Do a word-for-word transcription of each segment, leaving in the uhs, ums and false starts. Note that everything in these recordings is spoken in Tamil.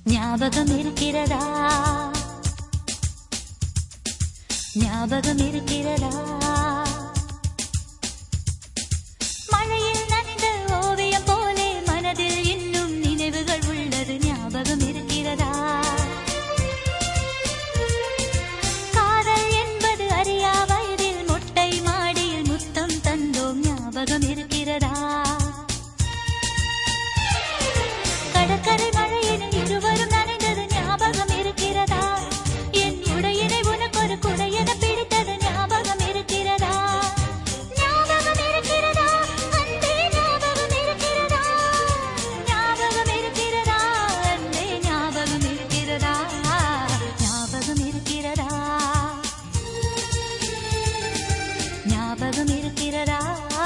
ஞாபகம் இருக்கிறதா ஞாபகம் இருக்கிறதா மழையில் நனைந்த ஓவியம் போலே மனதில் இன்னும் நினைவுகள் உள்ளது ஞாபகம் இருக்கிறதா காதல் என்பது அறியா வயதில் மொட்டை மாடியில் முத்தம் தந்தோம் ஞாபகம் இருக்கிறதா கடற்கரை மழையினில் இருவரும் நனைந்தது ஞாபகம் இருக்கிறதா என் உடையினை உனக்கு ஒரு குடையென பிடித்தது ஞாபகம் இருக்கிறதா ஞாபகம் இருக்கிறதா அன்பே ஞாபகம் இருக்கிறதா ஞாபகம் இருக்கிறதா அன்பே ஞாபகம் இருக்கிறதா ஞாபகம் இருக்கிறதா ஞாபகம் இருக்கிறதா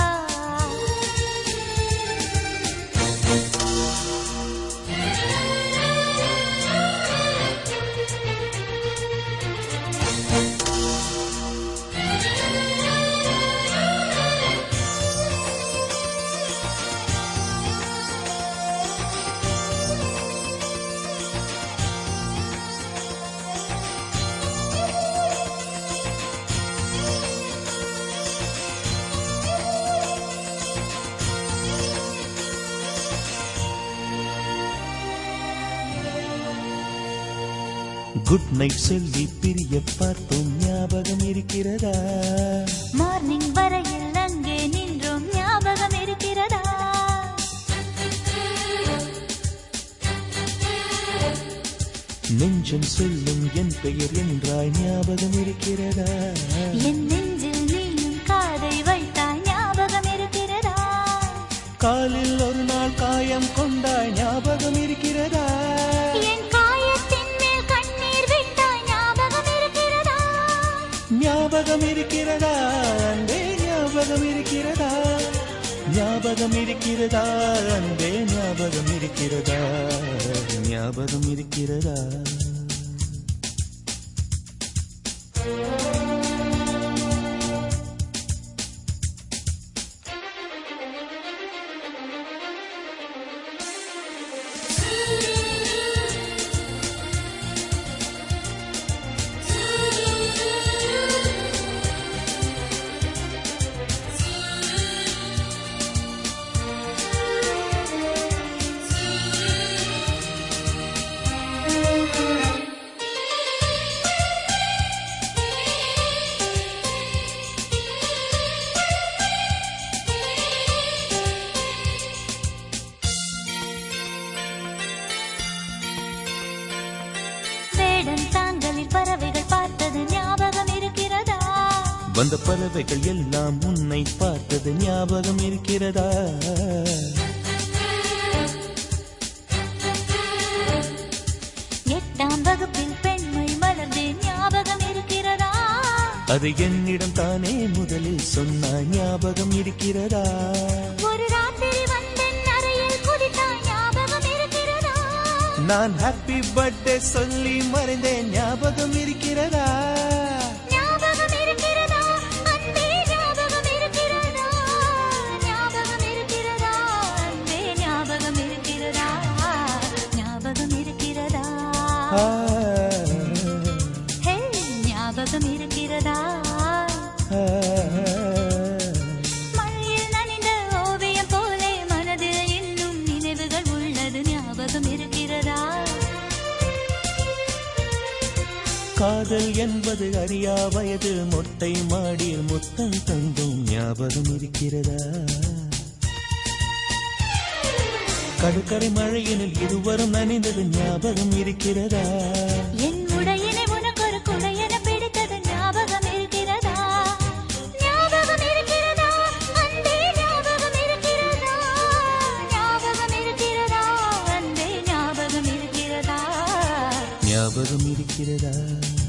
குட் நைட் சொல்லி பிரிய பார்த்தோம் ஞாபகம் இருக்கிறதா மார்னிங் வரையில் அங்கே நின்றோம் ஞாபகம் இருக்கிறதா நெஞ்சம் சொல்லும் என் பெயர் என்றாய் ஞாபகம் இருக்கிறதா என் நெஞ்சில் நீயும் காதை வைத்தாய் ஞாபகம் இருக்கிறதா காலில் ஒரு நாள் காயம் கொண்டாய் ஞாபகம் இருக்கிறதா என் காயத்தின் மேல் கண்ணீர் விட்டாய் ஞாபகம் இருக்கிறதா ஞாபகம் இருக்கிறதா அன்பே ஞாபகம் இருக்கிறதா ஞாபகம் இருக்கிறதா அன்பே ஞாபகம் இருக்கிறதா ஞாபகம் இருக்கிறதா பறவைகள் பார்த்தது ஞாபகம் இருக்கிறதா வந்த பறவைகள் எல்லாம் உன்னை பார்த்தது ஞாபகம் இருக்கிறதா எட்டாம் வகுப்பில் பெண்மை மலர்ந்து ஞாபகம் இருக்கிறதா அது என்னிடம் தானே முதலில் சொன்ன ஞாபகம் இருக்கிறதா ஒரு ராத்திரி வந்தேன் அறையில் குதித்தாய் ஞாபகம் இருக்கிறதா நான் ஹாப்பி பர்த்டே சொல்லி மறைந்தேன் ஞாபகம் இருக்கிறதா ஞாபகம் இருக்கிறதா அன்பே ஞாபகம் இருக்கிறதா ஞாபகம் இருக்கிறதா அன்பே ஞாபகம் இருக்கிறதா ஞாபகம் இருக்கிறதா ஹே ஞாபகம் இருக்கிறதா மழையில் நனைந்த ஓவியம் போலே மனதில் இன்னும் நினைவுகள் உள்ளது ஞாபகம் இருக்கிறதா காதல் என்பது அறியா வயது மொட்டை மாடியில் முத்தம் தந்தும் ஞாபகம் இருக்கிறதா கடற்கரை மழையினில் இருவரும் நனைந்தது ஞாபகம் இருக்கிறதா என் உடையினை உனக்கு ஒரு குடையென பிடித்தது ஞாபகம் இருக்கிறதா ஞாபகம் இருக்கிறதா அன்பே ஞாபகம் இருக்கிறதா ஞாபகம் இருக்கிறதா அன்பே ஞாபகம் இருக்கிறதா ஞாபகம் இருக்கிறதா